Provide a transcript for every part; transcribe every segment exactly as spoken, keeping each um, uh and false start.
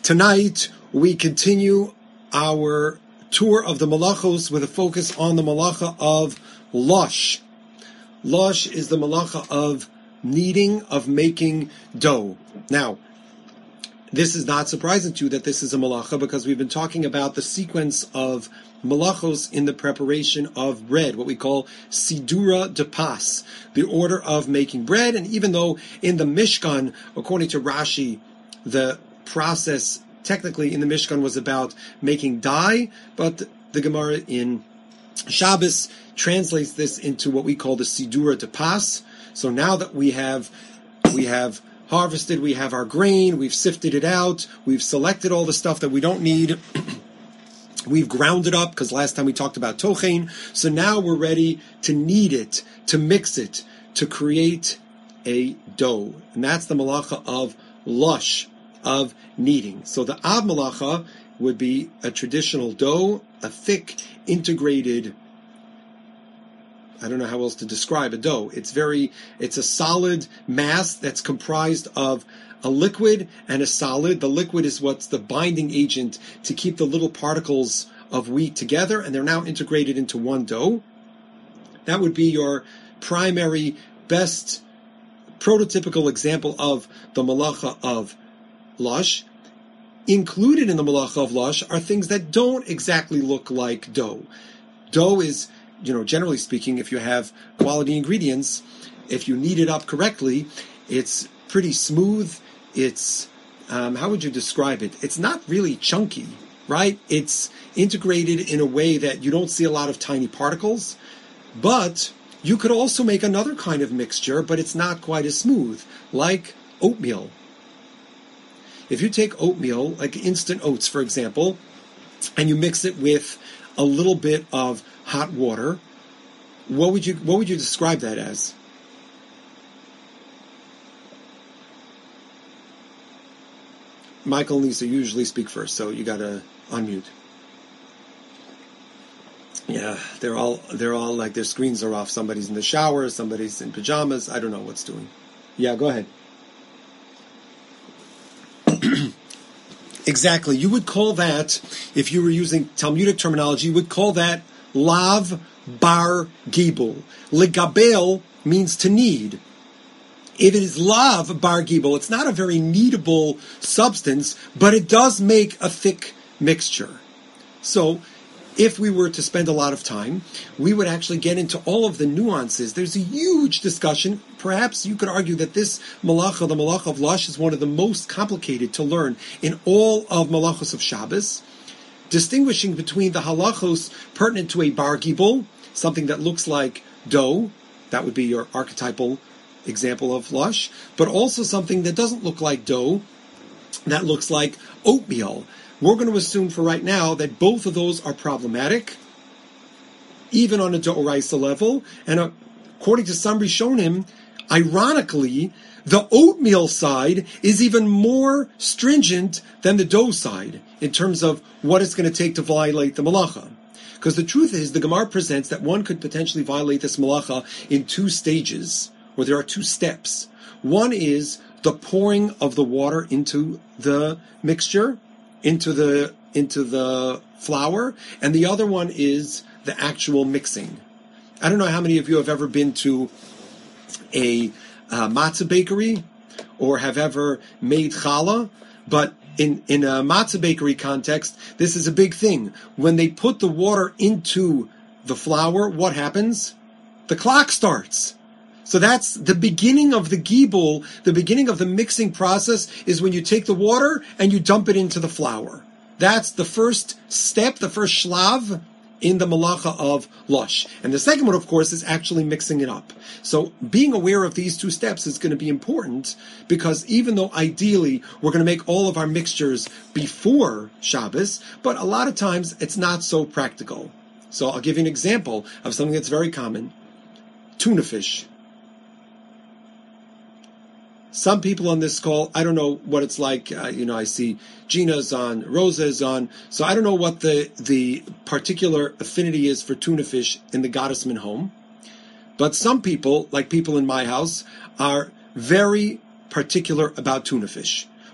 Tonight, we continue our tour of the malachos with a focus on the malacha of losh. Losh is the malacha of kneading, of making dough. Now, this is not surprising to you that this is a malacha because we've been talking about the sequence of malachos in the preparation of bread, what we call sidura de pas, the order of making bread. And even though in the Mishkan, according to Rashi, the process technically in the Mishkan was about making dye, but the Gemara in Shabbos translates this into what we call the sidura de pas. So now that we have we have harvested, we have our grain, we've sifted it out, we've selected all the stuff that we don't need, we've ground it up, because last time we talked about tochein, so now we're ready to knead it, to mix it, to create a dough. And that's the malacha of lush, of kneading. So the av malacha would be a traditional dough, a thick, integrated, I don't know how else to describe a dough. It's very, it's a solid mass that's comprised of a liquid and a solid. The liquid is what's the binding agent to keep the little particles of wheat together, and they're now integrated into one dough. That would be your primary, best, prototypical example of the malacha of lush. Included in the malacha of lush are things that don't exactly look like dough. Dough is, you know, generally speaking, if you have quality ingredients, if you knead it up correctly, it's pretty smooth. It's, um, how would you describe it? It's not really chunky, right? It's integrated in a way that you don't see a lot of tiny particles. But you could also make another kind of mixture, but it's not quite as smooth, like oatmeal. If you take oatmeal, like instant oats, for example, and you mix it with a little bit of hot water, what would you what would you describe that as? Michael and Lisa usually speak first, so you gotta unmute. Yeah, they're all they're all like their screens are off. Somebody's in the shower, somebody's in pajamas. I don't know what's doing. Yeah, go ahead. Exactly. You would call that, if you were using Talmudic terminology, you would call that lav bar gibul. Legabel means to knead. If it is lav bar gibul, it's not a very kneadable substance, but it does make a thick mixture. So, if we were to spend a lot of time, we would actually get into all of the nuances. There's a huge discussion. Perhaps you could argue that this malacha, the malacha of lush, is one of the most complicated to learn in all of malachos of Shabbos, distinguishing between the halachos pertinent to a bar gibul, something that looks like dough, that would be your archetypal example of lush, but also something that doesn't look like dough, that looks like oatmeal. We're going to assume for right now that both of those are problematic, even on a d'oraisa level. And according to some Rishonim, ironically, the oatmeal side is even more stringent than the dough side in terms of what it's going to take to violate the malacha. Because the truth is, the Gemara presents that one could potentially violate this malacha in two stages, or there are two steps. One is the pouring of the water into the mixture, into the into the flour, and the other one is the actual mixing. I don't know how many of you have ever been to a uh, matzah bakery or have ever made challah, but in, in a matzah bakery context, this is a big thing. When they put the water into the flour, what happens? The clock starts. So that's the beginning of the gibul, the beginning of the mixing process is when you take the water and you dump it into the flour. That's the first step, the first shlav in the malacha of lush. And the second one, of course, is actually mixing it up. So being aware of these two steps is going to be important because even though ideally we're going to make all of our mixtures before Shabbos, but a lot of times it's not so practical. So I'll give you an example of something that's very common. Tuna fish. Some people on this call, I don't know what it's like. Uh, you know, I see Gina's on, Rosa's on. So I don't know what the, the particular affinity is for tuna fish in the Gottesman home. But some people, like people in my house, are very particular about tuna fish.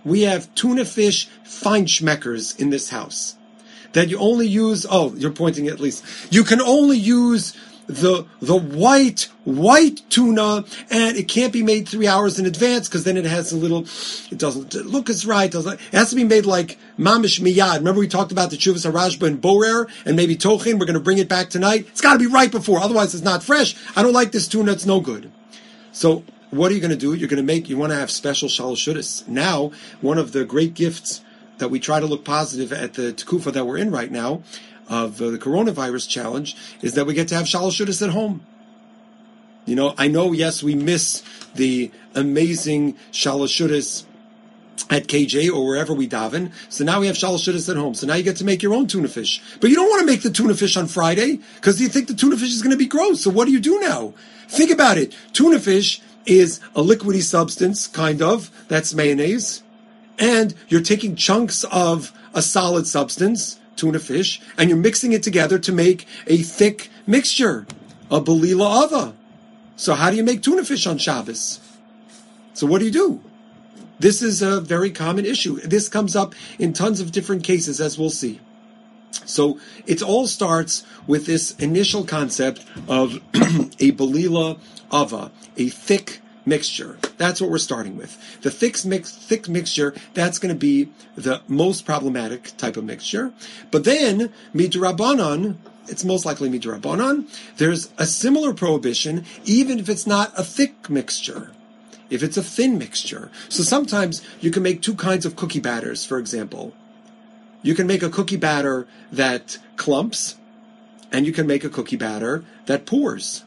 we have tuna fish feinschmeckers in this house that you only use, oh, you're pointing at least, you can only use the the white, white tuna, and it can't be made three hours in advance because then it has a little, it doesn't look as right. Doesn't, it has to be made like mamish miyad. Remember we talked about the Chuvas HaRashba and Borer and maybe Tochin. We're going to bring it back tonight. It's got to be right before, otherwise it's not fresh. I don't like this tuna, it's no good. So what are you going to do? You're going to make, you want to have special shalosh shudas. Now, one of the great gifts that we try to look positive at the Tekufa that we're in right now, of uh, the coronavirus challenge, is that we get to have shalosh shudas at home. You know, I know, yes, we miss the amazing shalosh shudas at K J or wherever we daven. So now we have shalosh shudas at home. So now you get to make your own tuna fish. But you don't want to make the tuna fish on Friday because you think the tuna fish is going to be gross. So what do you do now? Think about it. Tuna fish is a liquidy substance, kind of. That's mayonnaise. And you're taking chunks of a solid substance, tuna fish, and you're mixing it together to make a thick mixture, a belila ava. So how do you make tuna fish on Shabbos? So what do you do? This is a very common issue. This comes up in tons of different cases, as we'll see. So it all starts with this initial concept of a belila ava, a thick mixture. That's what we're starting with. The thick, mix, thick mixture, that's going to be the most problematic type of mixture. But then, midrabanan, it's most likely midrabanan, there's a similar prohibition, even if it's not a thick mixture, if it's a thin mixture. So sometimes you can make two kinds of cookie batters, for example. You can make a cookie batter that clumps, and you can make a cookie batter that pours.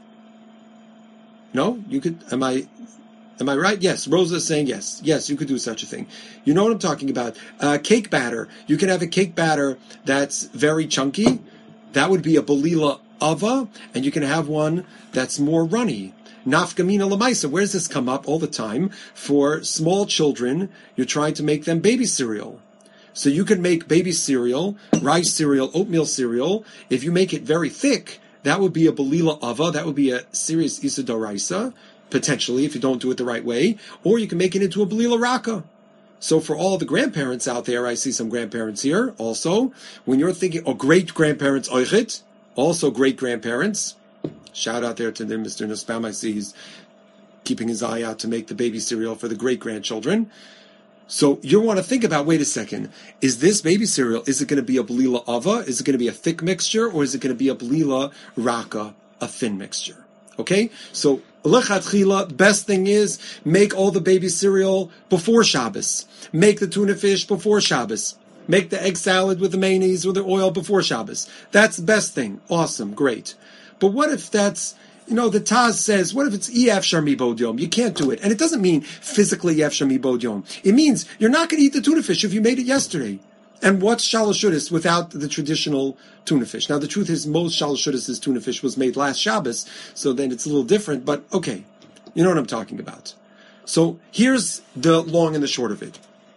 No? You could, am I, am I right? Yes, Rosa is saying yes. Yes, you could do such a thing. You know what I'm talking about. Uh, cake batter. You can have a cake batter that's very chunky. That would be a belila ava, and you can have one that's more runny. Nafkamina lamaisa. Where does this come up all the time? For small children, you're trying to make them baby cereal. So you can make baby cereal, rice cereal, oatmeal cereal. If you make it very thick, that would be a belila ava. That would be a serious isa doraisa, potentially, if you don't do it the right way. Or you can make it into a belila raka. So for all the grandparents out there, I see some grandparents here also. When you're thinking, oh, great-grandparents, oichit, also great-grandparents. Shout out there to them, Mister Nussbaum. I see he's keeping his eye out to make the baby cereal for the great-grandchildren. So you want to think about, wait a second, is this baby cereal, is it going to be a belila ava? Is it going to be a thick mixture? Or is it going to be a belila raka, a thin mixture? Okay? So, lechatchila, best thing is, make all the baby cereal before Shabbos. Make the tuna fish before Shabbos. Make the egg salad with the mayonnaise or the oil before Shabbos. That's the best thing. Awesome, great. But what if that's, you know, the Taz says, what if it's ef sharmi bod yom? You can't do it. And it doesn't mean physically ef sharmi bod yom. It means you're not going to eat the tuna fish if you made it yesterday. And what's shalosh shudas without the traditional tuna fish? Now, the truth is, most shalosh shudas' tuna fish was made last Shabbos, so then it's a little different, but okay. You know what I'm talking about. So here's the long and the short of it.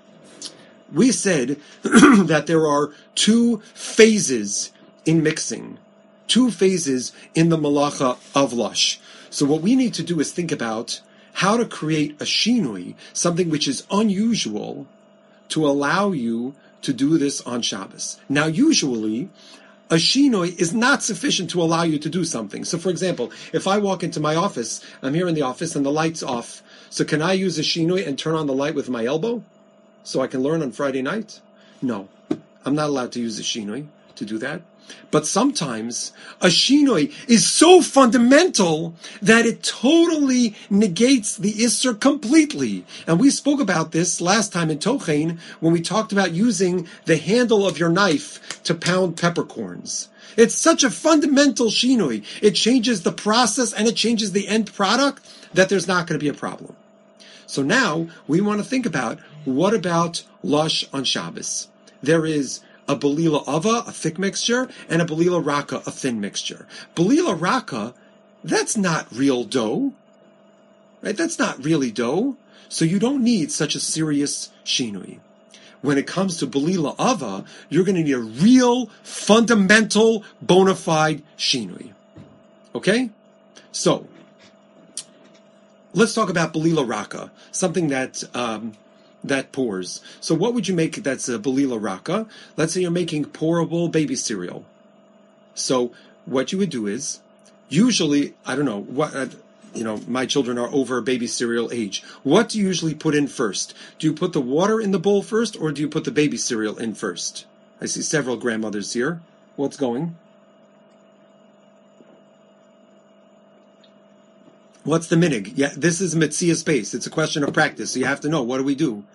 We said that there are two phases in mixing. Two phases in the malacha of lush. So what we need to do is think about how to create a shinui, something which is unusual, to allow you to do this on Shabbos. Now, usually, a shinui is not sufficient to allow you to do something. So, for example, if I walk into my office, I'm here in the office and the light's off. So can I use a shinui and turn on the light with my elbow so I can learn on Friday night? No, I'm not allowed to use a shinui to do that. But sometimes a shinoi is so fundamental that it totally negates the Isser completely. And we spoke about this last time in Tochein when we talked about using the handle of your knife to pound peppercorns. It's such a fundamental shinoi. It changes the process and it changes the end product that there's not going to be a problem. So now we want to think about, what about lush on Shabbos? There is a belila ava, a thick mixture, and a belila raka, a thin mixture. Belila raka, that's not real dough, right? That's not really dough. So you don't need such a serious shinui. When it comes to belila ava, you're going to need a real, fundamental, bona fide shinui. Okay? So, let's talk about belila raka, something that um, that pours. So what would you make that's a Belila Raka? Let's say you're making pourable baby cereal. So what you would do is, usually, I don't know, what, uh, you know, my children are over baby cereal age. What do you usually put in first? Do you put the water in the bowl first, or do you put the baby cereal in first? I see several grandmothers here. What's going? What's the minig? Yeah, this is Metzia space. It's a question of practice. So you have to know, what do we do?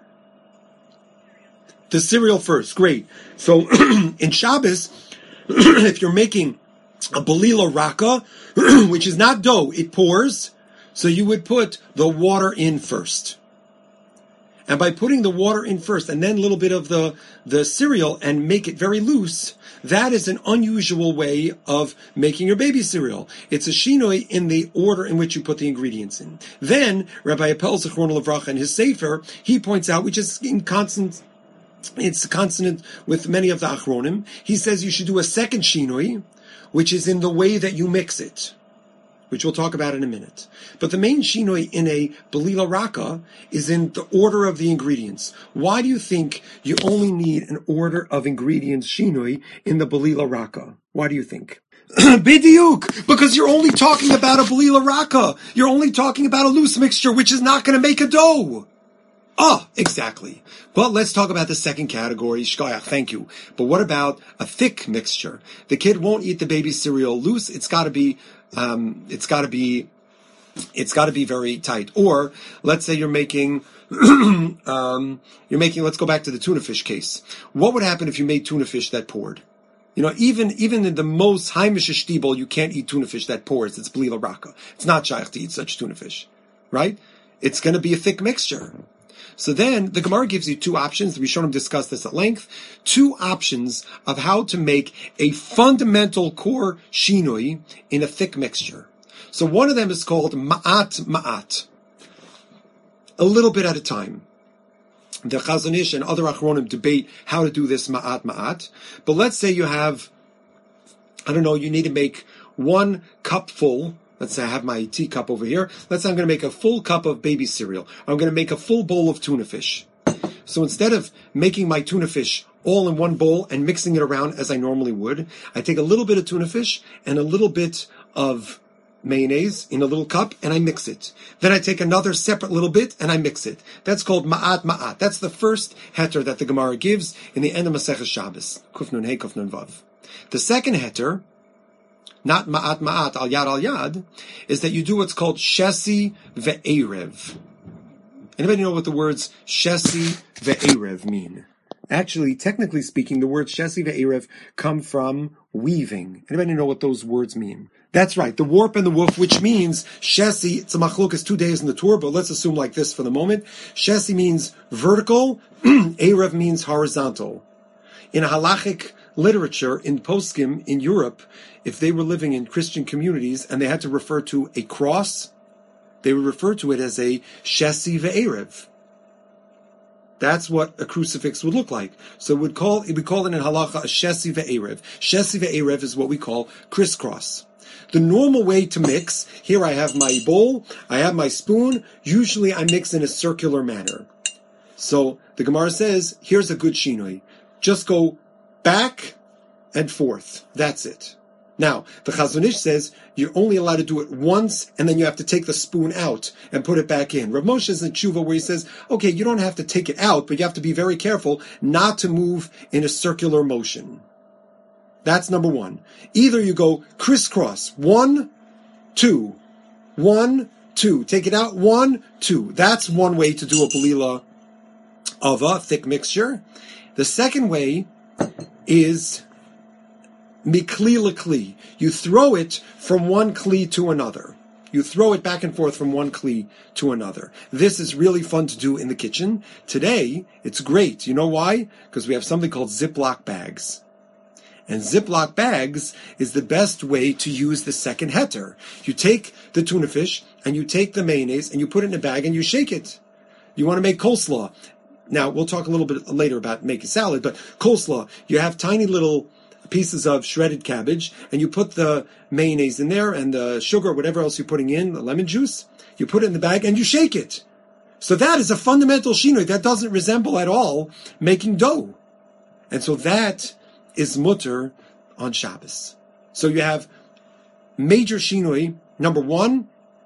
The cereal first. Great. So in Shabbos, if you're making a Belila Raka, which is not dough, it pours. So you would put the water in first. And by putting the water in first and then a little bit of the, the cereal and make it very loose, that is an unusual way of making your baby cereal. It's a shinoi in the order in which you put the ingredients in. Then, Rabbi Appel Zichron Levracha in his Sefer, he points out, which is in constant, it's consonant with many of the Achronim, he says you should do a second shinoi, which is in the way that you mix it, which we'll talk about in a minute. But the main shinoi in a Belila Raka is in the order of the ingredients. Why do you think you only need an order of ingredients shinoi in the Belila Raka? Why do you think? Bidiyuk! Because you're only talking about a Belila Raka. You're only talking about a loose mixture, which is not going to make a dough. Ah, exactly. Well, let's talk about the second category. Shkoyach, thank you. But what about a thick mixture? The kid won't eat the baby cereal loose. It's got to be Um, it's got to be, it's got to be very tight. Or let's say you're making, um, you're making. Let's go back to the tuna fish case. What would happen if you made tuna fish that poured? You know, even even in the most heimish shtibel, you can't eat tuna fish that pours. It's Belila Raka. It's not shaykh to eat such tuna fish, right? It's going to be a thick mixture. So then the Gemara gives you two options. The Rishonim discussed this at length. Two options of how to make a fundamental core shinoi in a thick mixture. So one of them is called ma'at ma'at. A little bit at a time. The Chazon Ish and other Achronim debate how to do this ma'at ma'at. But let's say you have, I don't know, you need to make one cup full. Let's say I have my teacup over here. Let's say I'm going to make a full cup of baby cereal. I'm going to make a full bowl of tuna fish. So instead of making my tuna fish all in one bowl and mixing it around as I normally would, I take a little bit of tuna fish and a little bit of mayonnaise in a little cup and I mix it. Then I take another separate little bit and I mix it. That's called ma'at ma'at. That's the first heter that the Gemara gives in the end of Maseches Shabbos. Kuf nun hey, kuf nun vav. The second heter, not ma'at ma'at al yad al yad, is that you do what's called shesi ve'erev. Anybody know what the words shesi ve'erev mean? Actually, technically speaking, the words shesi ve'erev come from weaving. Anybody know what those words mean? That's right, the warp and the woof, which means shesi, it's a machlokas two days in the tour, but let's assume like this for the moment. Shesi means vertical, erev means horizontal. In a halachic literature, in poskim, in Europe, if they were living in Christian communities and they had to refer to a cross, they would refer to it as a shesi ve'erev. That's what a crucifix would look like. So we call we call it in halacha a shesi ve'erev. Shesi ve'erev is what we call crisscross. The normal way to mix, here I have my bowl, I have my spoon, usually I mix in a circular manner. So the Gemara says, here's a good shinoi. Just go back and forth. That's it. Now, the Chazon Ish says you're only allowed to do it once, and then you have to take the spoon out and put it back in. Rav Moshe is in Tshuva where he says, okay, you don't have to take it out, but you have to be very careful not to move in a circular motion. That's number one. Either you go crisscross, one, two, one, two. Take it out, one, two. That's one way to do a belila of a thick mixture. The second way is mikli lekli. You throw it from one kli to another. You throw it back and forth from one kli to another. This is really fun to do in the kitchen. Today, it's great. You know why? Because we have something called Ziploc bags. And Ziploc bags is the best way to use the second heter. You take the tuna fish and you take the mayonnaise and you put it in a bag and you shake it. You want to make coleslaw. Now, we'll talk a little bit later about making salad, but coleslaw, you have tiny little pieces of shredded cabbage, and you put the mayonnaise in there, and the sugar, whatever else you're putting in, the lemon juice, you put it in the bag, and you shake it. So that is a fundamental shinoi that doesn't resemble at all making dough. And so that is mutter on Shabbos. So you have major shinoi. Number one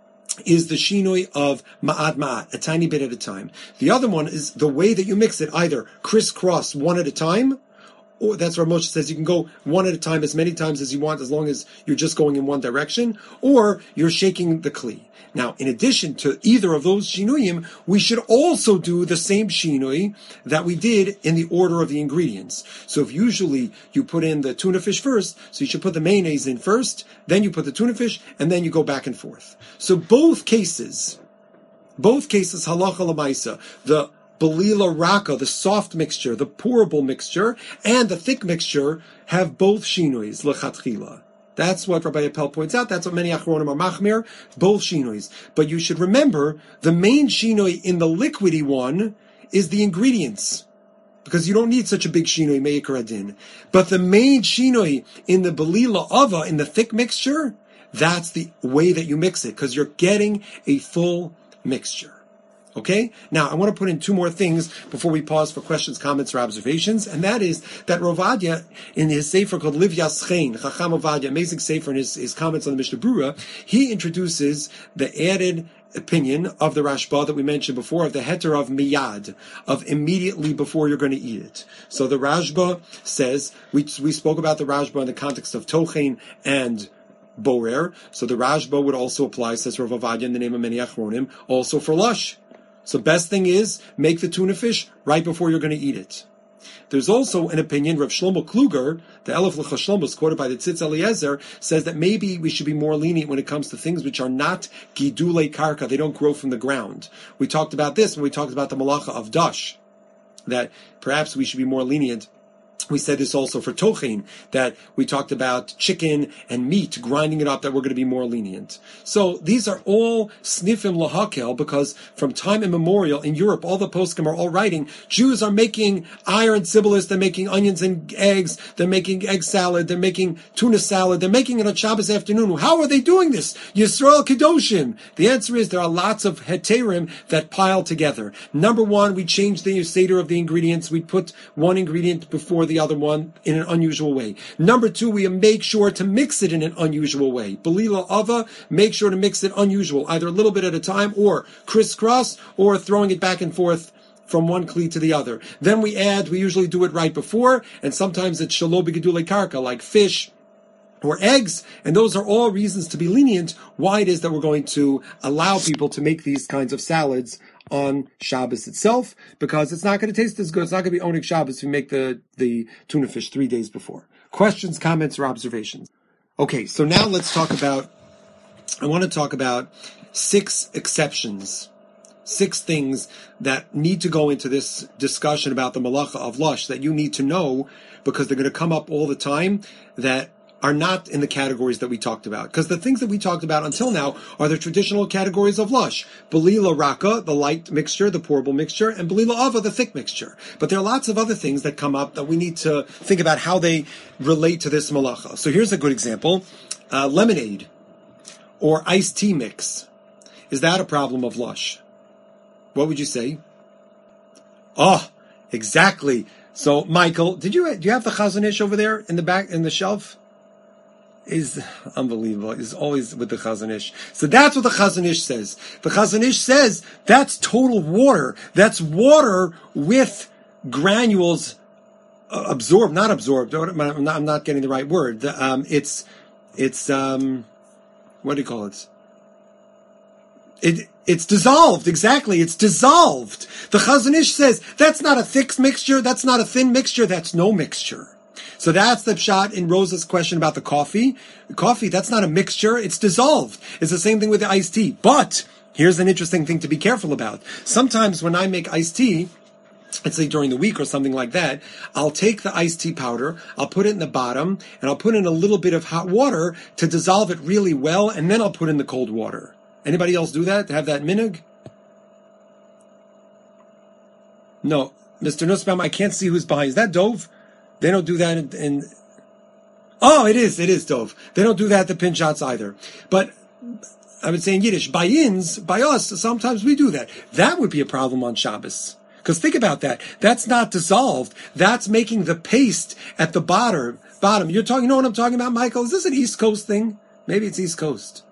is the shinoi of ma'at ma'at, a tiny bit at a time. The other one is the way that you mix it, either crisscross one at a time, or that's where Moshe says you can go one at a time as many times as you want, as long as you're just going in one direction, or you're shaking the kli. Now, in addition to either of those shinuyim, we should also do the same shinui that we did in the order of the ingredients. So if usually you put in the tuna fish first, so you should put the mayonnaise in first, then you put the tuna fish, and then you go back and forth. So both cases, both cases, halacha l'maisa, the belila raka, the soft mixture, the pourable mixture, and the thick mixture have both shinuis, lechatchila. That's what Rabbi Appel points out. That's what many achronim are machmir, both shinois. But you should remember, the main shinoi in the liquidy one is the ingredients, because you don't need such a big shinoi, meikar adin. But the main shinoi in the belila ava, in the thick mixture, that's the way that you mix it, because you're getting a full mixture. Okay? Now, I want to put in two more things before we pause for questions, comments, or observations, and that is that Rovadia, in his sefer called Liv Yaschein, Chacham Ovadia, amazing sefer in his, his comments on the Mishnah Brura, he introduces the added opinion of the Rashba that we mentioned before, of the heter of miyad, of immediately before you're going to eat it. So the Rashba says, we, we spoke about the Rashba in the context of Tochein and Borer, so the Rashba would also apply, says Rav Ovadia in the name of many achronim, also for lush. So best thing is, make the tuna fish right before you're going to eat it. There's also an opinion, Rav Shlomo Kluger, the Elef L'cha Shlomo, quoted by the Tzitz Eliezer, says that maybe we should be more lenient when it comes to things which are not gidulei karka, they don't grow from the ground. We talked about this when we talked about the malacha of dash, that perhaps we should be more lenient. We said this also for tochein, that we talked about chicken and meat, grinding it up, that we're going to be more lenient. So these are all snifim lahakel, because from time immemorial in Europe, all the poskim are all writing, Jews are making iron sibilis, they're making onions and eggs, they're making egg salad, they're making tuna salad, they're making it on Shabbos afternoon. How are they doing this? Yisrael Kedoshim. The answer is there are lots of heterim that pile together. Number one, we change the seder of the ingredients. We put one ingredient before the the other one in an unusual way. Number two, we make sure to mix it in an unusual way. Belila ava, make sure to mix it unusual, either a little bit at a time, or crisscross, or throwing it back and forth from one kli to the other. Then we add, we usually do it right before, and sometimes it's shalo b'gedulei karka, like fish or eggs, and those are all reasons to be lenient why it is that we're going to allow people to make these kinds of salads on Shabbos itself, because it's not going to taste as good. It's not going to be Oneg Shabbos if you make the, the tuna fish three days before. Questions, comments, or observations? Okay, so now let's talk about, I want to talk about six exceptions, six things that need to go into this discussion about the malacha of lush that you need to know, because they're going to come up all the time, that are not in the categories that we talked about. Because the things that we talked about until now are the traditional categories of lush. Belila raka, the light mixture, the pourable mixture, and belila ava, the thick mixture. But there are lots of other things that come up that we need to think about how they relate to this malacha. So here's a good example. Uh, lemonade or iced tea mix. Is that a problem of lush? What would you say? Oh, exactly. So, Michael, did you do you have the Chazon Ish over there in the back in the shelf? Is unbelievable. Is always with the Chazon Ish. So that's what the Chazon Ish says. The Chazon Ish says that's total water. That's water with granules uh, absorbed, not absorbed. I'm not, I'm not getting the right word. The, um, it's it's um, what do you call it? It it's dissolved. Exactly, it's dissolved. The Chazon Ish says that's not a thick mixture. That's not a thin mixture. That's no mixture. So that's the pshat in Rosa's question about the coffee. The coffee, that's not a mixture, it's dissolved. It's the same thing with the iced tea. But here's an interesting thing to be careful about. Sometimes when I make iced tea, let's say during the week or something like that, I'll take the iced tea powder, I'll put it in the bottom, and I'll put in a little bit of hot water to dissolve it really well, and then I'll put in the cold water. Anybody else do that? Have that minhag? No. Mister Nussbaum, I can't see who's behind. Is that Dove? They don't do that in, in, oh, it is, it is Dove. They don't do that at the pin shots either. But I would say in Yiddish, by ins, by us, sometimes we do that. That would be a problem on Shabbos. Because think about that. That's not dissolved. That's making the paste at the bottom. Bottom. You're talking, you know what I'm talking about, Michael? Is this an East Coast thing? Maybe it's East Coast.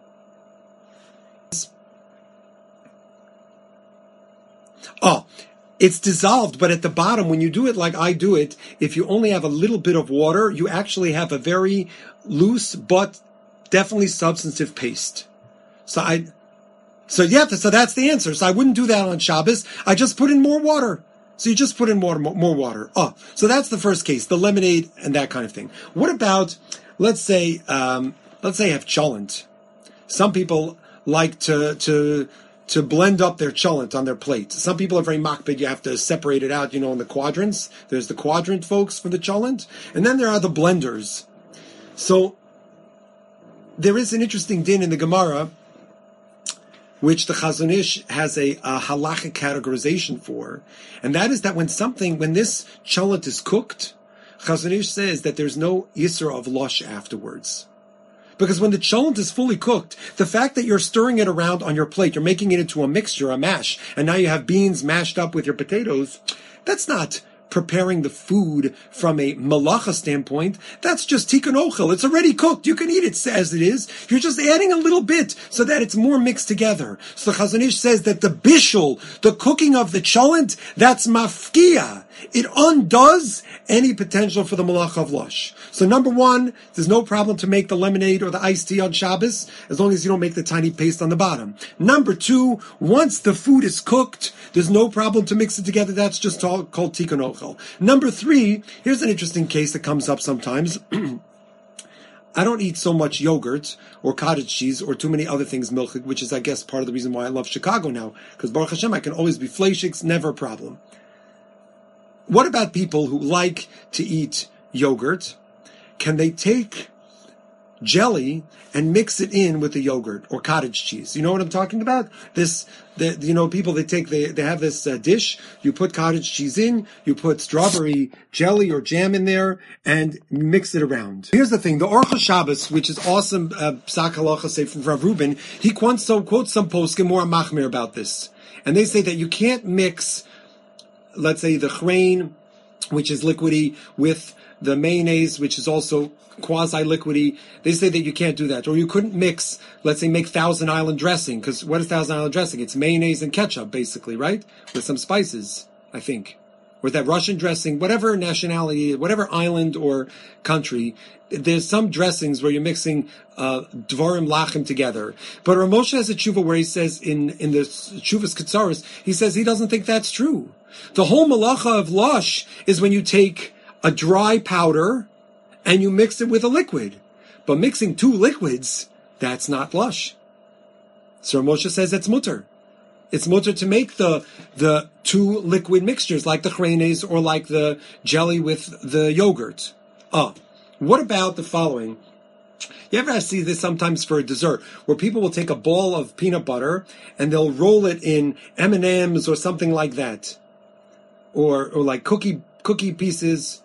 Oh, it's dissolved, but at the bottom, when you do it like I do it, if you only have a little bit of water, you actually have a very loose but definitely substantive paste. So I, so yeah, so that's the answer. So I wouldn't do that on Shabbos. I just put in more water. So you just put in more, more water. Oh, so that's the first case, the lemonade and that kind of thing. What about, let's say, um, let's say you have cholent. Some people like to, to, to blend up their cholent on their plate. Some people are very makpid. You have to separate it out, you know, in the quadrants. There's the quadrant folks for the cholent. And then there are the blenders. So there is an interesting din in the Gemara, which the Chazon Ish has a, a halachic categorization for. And that is that when something, when this cholent is cooked, Chazon Ish says that there's no yisra of lush afterwards. Because when the cholent is fully cooked, the fact that you're stirring it around on your plate, you're making it into a mixture, a mash, and now you have beans mashed up with your potatoes, that's not preparing the food from a malacha standpoint. That's just tikkun ochel. It's already cooked. You can eat it as it is. You're just adding a little bit so that it's more mixed together. So the Chazon Ish says that the bishul, the cooking of the cholent, that's mafkia. It undoes any potential for the malacha of lush. So number one, there's no problem to make the lemonade or the iced tea on Shabbos, as long as you don't make the tiny paste on the bottom. Number two, once the food is cooked, there's no problem to mix it together. That's just called tikkun ochel. Number three, here's an interesting case that comes up sometimes. I don't eat so much yogurt or cottage cheese or too many other things, milk, which is, I guess, part of the reason why I love Chicago now. Because Baruch Hashem, I can always be fleishiks, never a problem. What about people who like to eat yogurt? Can they take jelly and mix it in with the yogurt or cottage cheese? You know what I'm talking about? This, the, you know, people, they take, they, they have this uh, dish, you put cottage cheese in, you put strawberry jelly or jam in there, and mix it around. Here's the thing, the Orcha Shabbos, which is awesome, Psak Halacha, say from Rav Reuben, he quotes some, quotes some poskim more machmir about this. And they say that you can't mix, let's say, the chrein, which is liquidy, with the mayonnaise, which is also quasi-liquidy. They say that you can't do that. Or you couldn't mix, let's say, make Thousand Island dressing, because what is Thousand Island dressing? It's mayonnaise and ketchup, basically, right? With some spices, I think. Or that Russian dressing, whatever nationality, whatever island or country, there's some dressings where you're mixing uh, dvarim lachim together. But Rav Moshe has a tshuva where he says, in, in the Tshuvas Ketzaros, he says he doesn't think that's true. The whole malacha of lush is when you take a dry powder and you mix it with a liquid. But mixing two liquids, that's not lush. So Moshe says it's mutter. It's mutter to make the the two liquid mixtures, like the chreines or like the jelly with the yogurt. Oh, what about the following? You ever see this sometimes for a dessert, where people will take a ball of peanut butter and they'll roll it in M and M's or something like that, or or like cookie cookie pieces.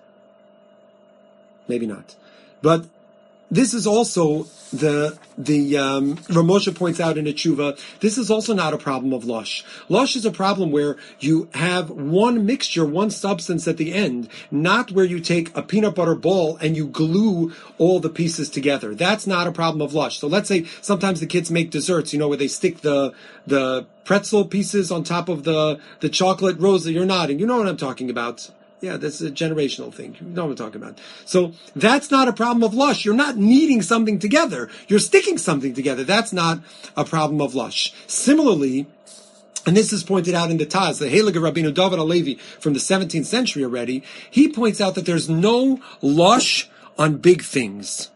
Maybe not. But this is also the, the, um, Rav Moshe points out in a tshuva, this is also not a problem of lush. Lush is a problem where you have one mixture, one substance at the end, not where you take a peanut butter ball and you glue all the pieces together. That's not a problem of lush. So let's say sometimes the kids make desserts, you know, where they stick the, the pretzel pieces on top of the, the chocolate. Rosa, you're nodding. You know what I'm talking about. Yeah, that's a generational thing. You know what I'm talking about. So that's not a problem of lush. You're not kneading something together. You're sticking something together. That's not a problem of lush. Similarly, and this is pointed out in the Taz, the Heilige Rabbeinu David HaLevi from the seventeenth century already, he points out that there's no lush on big things.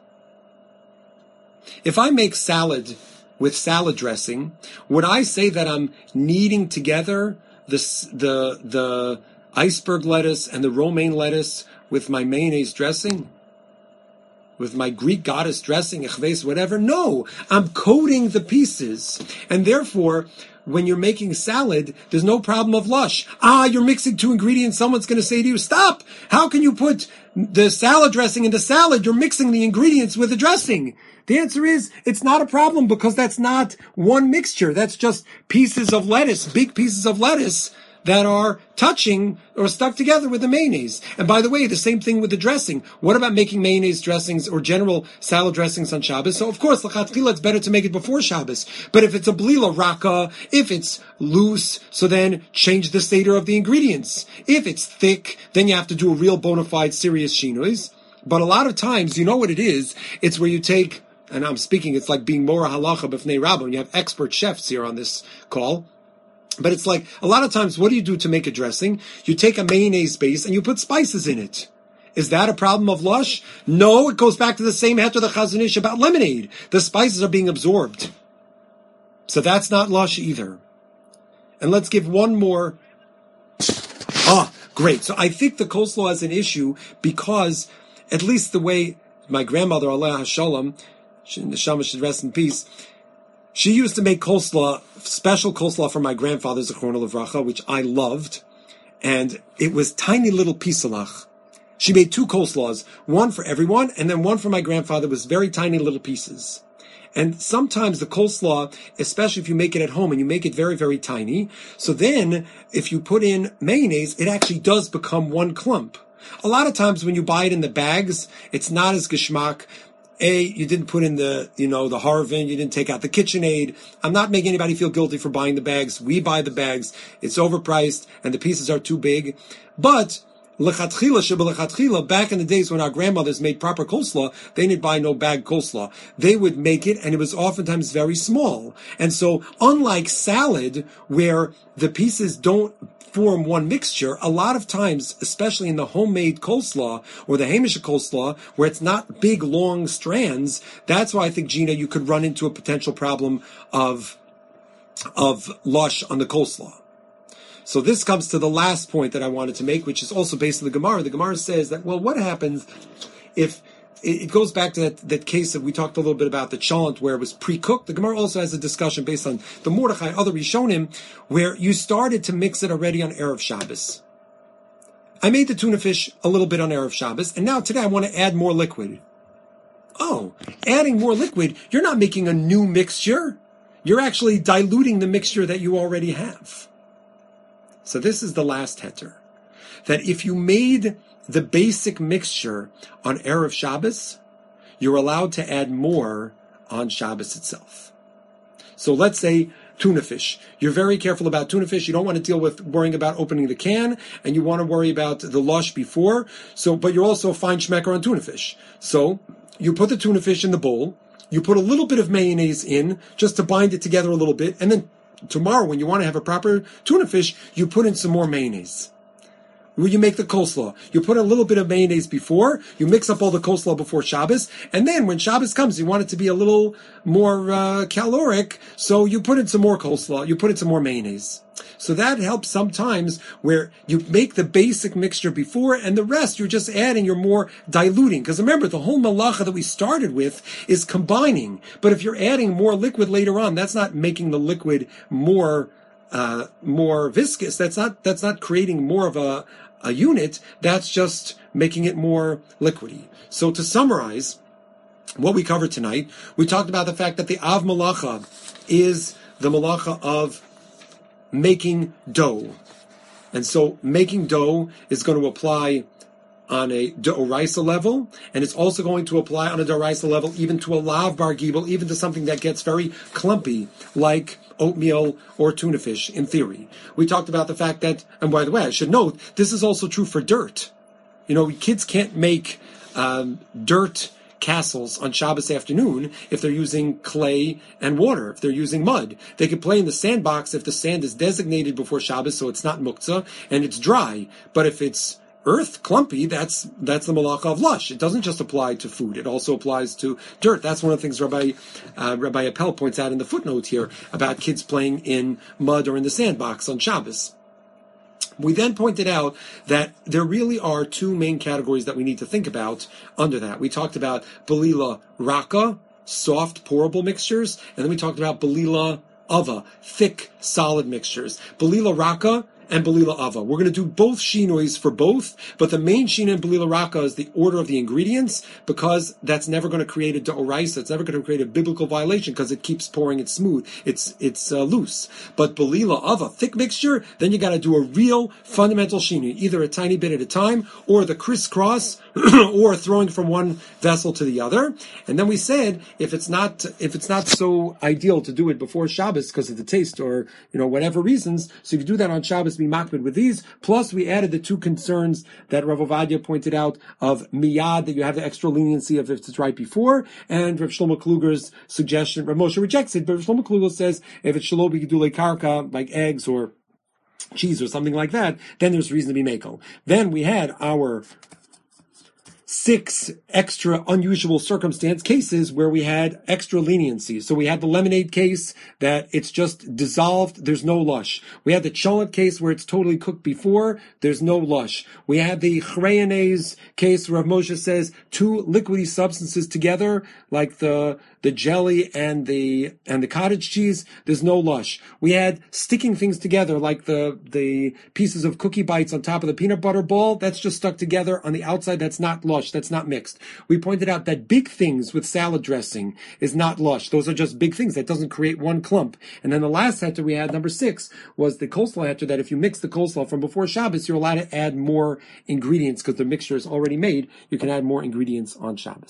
If I make salad with salad dressing, would I say that I'm kneading together the, the, the, iceberg lettuce and the romaine lettuce with my mayonnaise dressing? with my Greek goddess dressing, echves, whatever. No, I'm coating the pieces. And therefore, when you're making salad, there's no problem of lush. Ah, you're mixing two ingredients. Someone's going to say to you, stop. How can you put the salad dressing in the salad? You're mixing the ingredients with the dressing. The answer is, it's not a problem because that's not one mixture. That's just pieces of lettuce, big pieces of lettuce that are touching or stuck together with the mayonnaise. And by the way, the same thing with the dressing. What about making mayonnaise dressings or general salad dressings on Shabbos? So of course, l'chatchila, it's better to make it before Shabbos. But if it's a blila raka, if it's loose, so then change the seder of the ingredients. If it's thick, then you have to do a real bona fide serious shinuis. But a lot of times, you know what it is? It's where you take, and I'm speaking, it's like being mora halacha b'fnei rabbim. You have expert chefs here on this call. But it's like, a lot of times, what do you do to make a dressing? You take a mayonnaise base and you put spices in it. Is that a problem of lush? No, it goes back to the same heter the Chazon Ish about lemonade. The spices are being absorbed. So that's not lush either. And let's give one more. Ah, great. So I think the coleslaw is an issue because, at least the way my grandmother, Aleh HaShalom, the Shama should rest in peace, she used to make coleslaw, special coleslaw for my grandfather, Zichrono Livracha, which I loved. And it was tiny little pisalach. She made two coleslaws, one for everyone, and then one for my grandfather was very tiny little pieces. And sometimes the coleslaw, especially if you make it at home and you make it very, very tiny, so then if you put in mayonnaise, it actually does become one clump. A lot of times when you buy it in the bags, it's not as geschmack. A, you didn't put in the, you know, the Harvin, you didn't take out the KitchenAid. I'm not making anybody feel guilty for buying the bags. We buy the bags. It's overpriced and the pieces are too big. But, l'chatchila, sheb'lechatchila, back in the days when our grandmothers made proper coleslaw, they didn't buy no bag coleslaw. They would make it and it was oftentimes very small. And so, unlike salad, where the pieces don't form one mixture, a lot of times, especially in the homemade coleslaw or the Hamish coleslaw, where it's not big, long strands, that's why I think, Gina, you could run into a potential problem of, of lush on the coleslaw. So this comes to the last point that I wanted to make, which is also based on the Gemara. The Gemara says that, well, what happens if it goes back to that, that case that we talked a little bit about, the chalent, where it was pre-cooked. The Gemara also has a discussion based on the Mordechai, other Rishonim, where you started to mix it already on Erev Shabbos. I made the tuna fish a little bit on Erev Shabbos, and now today I want to add more liquid. Oh, adding more liquid, you're not making a new mixture. You're actually diluting the mixture that you already have. So this is the last heter. That if you made the basic mixture on Erev Shabbos, you're allowed to add more on Shabbos itself. So let's say tuna fish. You're very careful about tuna fish. You don't want to deal with worrying about opening the can, and you want to worry about the lush before. So, but you're also a fine schmecker on tuna fish. So you put the tuna fish in the bowl. You put a little bit of mayonnaise in just to bind it together a little bit, and then tomorrow, when you want to have a proper tuna fish, you put in some more mayonnaise. Where you make the coleslaw. You put a little bit of mayonnaise before, you mix up all the coleslaw before Shabbos, and then when Shabbos comes, you want it to be a little more uh, caloric, so you put in some more coleslaw, you put in some more mayonnaise. So that helps sometimes where you make the basic mixture before, and the rest you're just adding, you're more diluting. Because remember, the whole malacha that we started with is combining. But if you're adding more liquid later on, that's not making the liquid more uh more viscous. That's not that's not creating more of a a unit. That's just making it more liquidy. So to summarize what we covered tonight, we talked about the fact that the Av Malacha is the Malacha of making dough. And so making dough is going to apply on a d'oraisa level, and it's also going to apply on a d'oraisa level even to a lav bar gibel, even to something that gets very clumpy, like oatmeal or tuna fish, in theory. We talked about the fact that, and by the way, I should note, this is also true for dirt. You know, kids can't make um, dirt castles on Shabbos afternoon if they're using clay and water, if they're using mud. They can play in the sandbox if the sand is designated before Shabbos, so it's not muktzah, and it's dry. But if it's earth, clumpy, that's that's the malacha of lush. It doesn't just apply to food. It also applies to dirt. That's one of the things Rabbi uh, Rabbi Appel points out in the footnote here about kids playing in mud or in the sandbox on Shabbos. We then pointed out that there really are two main categories that we need to think about under that. We talked about Belila Raka, soft, pourable mixtures, and then we talked about Belila Ava, thick, solid mixtures. Belila Raka and Belila Ava. We're going to do both shinois for both, but the main shino in Belila Raka is the order of the ingredients, because that's never going to create a d'oraisa. It's never going to create a biblical violation, because it keeps pouring it smooth. It's it's uh, loose. But Belila Ava, thick mixture, then you got to do a real fundamental shinoi, either a tiny bit at a time, or the crisscross, or throwing from one vessel to the other. And then we said, if it's not if it's not so ideal to do it before Shabbos because of the taste or, you know, whatever reasons, so if you do that on Shabbos, be makbid with these. Plus, we added the two concerns that Rav Ovadia pointed out of miyad, that you have the extra leniency of if it's right before, and Rav Shlomo Kluger's suggestion. Rav Moshe rejects it, but Rav Shlomo Kluger says if it's shelo b'gidulei karka, like eggs or cheese or something like that, then there's reason to be mako. Then we had our six extra unusual circumstance cases where we had extra leniency. So we had the lemonade case that it's just dissolved, there's no lush. We had the cholent case where it's totally cooked before, there's no lush. We had the chreyanese case where Rav Moshe says two liquidy substances together, like the the jelly and the and the cottage cheese, there's no lush. We had sticking things together, like the the pieces of cookie bites on top of the peanut butter ball, that's just stuck together on the outside, that's not lush, that's not mixed. We pointed out that big things with salad dressing is not lush. Those are just big things. That doesn't create one clump. And then the last heter we had, number six, was the coleslaw heter, that if you mix the coleslaw from before Shabbos, you're allowed to add more ingredients because the mixture is already made. You can add more ingredients on Shabbos.